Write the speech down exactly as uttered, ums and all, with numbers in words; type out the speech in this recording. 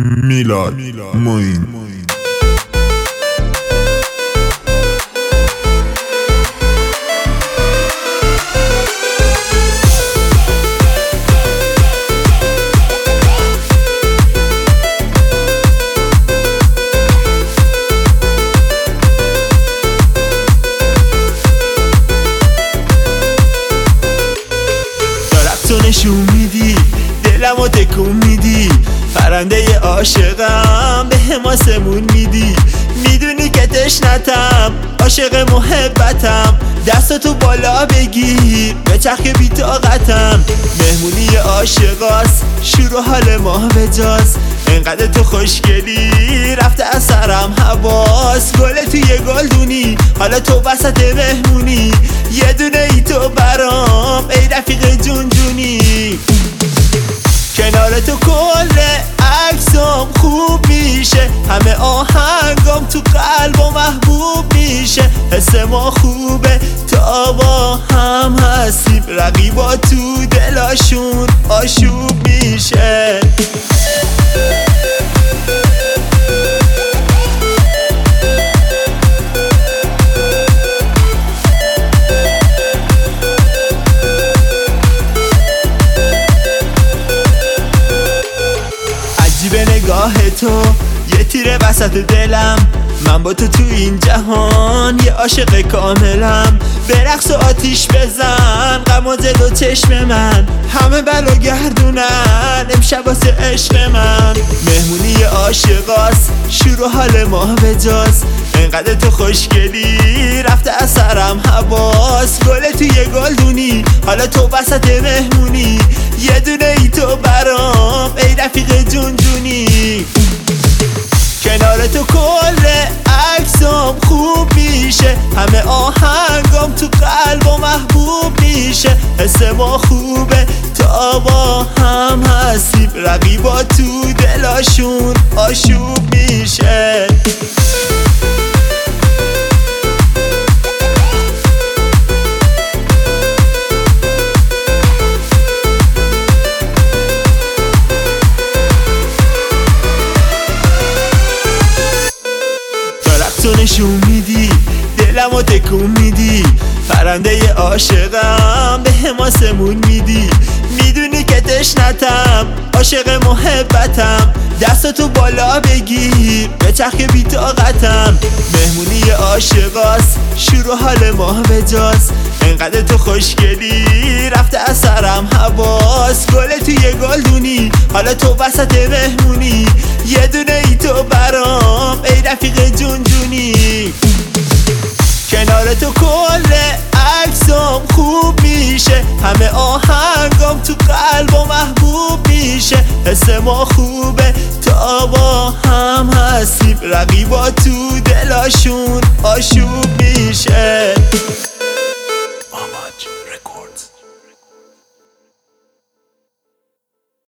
میلاد معین. تو نشون میدی دلمو تکون میدی، پرنده عاشقم به حماسمون میدی. میدونی که تشنتم عاشق محبتم، دستاتو بالا بگیر به چرخ بی طاقتم. مهمونی عاشقاست شور و حال ما بجاست، انقدر تو خوشگلی رفته از سرم حواس. گل توی گلدونی حالا تو وسط مهمونی، یه دونه ای تو برام ای رفیق جون جونی. کنار تو کل عکسام خوب میشه، همه آهنگام تو قلب و محبوب میشه. حس ما خوبه تا با هم هستیم، رقیبا تو دلاشون آشوب میشه. عجیبه نگاه تو یه تیره وسط دلم، من با تو تو این جهان یه عاشق کاملم. به رقص و آتیش بزن غم و دل و چشم من، همه بلا گردونن امشب واسه عشق من. مهمونی عاشقاست شور و حال ما بجاست، انقدر تو خوشگلی رفته از سرم حواس. گل توی گلدونی حالا تو وسط مهمونی، یه دونه ای تو برام ای رفیق جون جونی. کنار تو کل عکسام خوب میشه، همه آهنگام تو قلب و محبوب میشه. حس ما خوبه تا با هم هستیم، رقیبا تو دلاشون آشوب میشه. تو نشون میدی دلمو تکون میدی، پرنده عاشقم به حماسمون میدی. میدونی که تشنتم عاشق محبتم، دستاتو بالا بگیر به چرخ بی طاقتم. مهمونی عاشقاست شور و حال ما بجاست، انقدر تو خوشگلی رفته از سرم حواس. گل توی گلدونی حالا تو وسط مهمونی، یه دونه ای تو برام ای رفیق جون جونی. کنار تو کل عکسام خوب میشه، همه آهنگام تو قلب و محبوب میشه. حس ما خوبه تا با هم هستیم، رقیبا تو دلاشون آشوب میشه.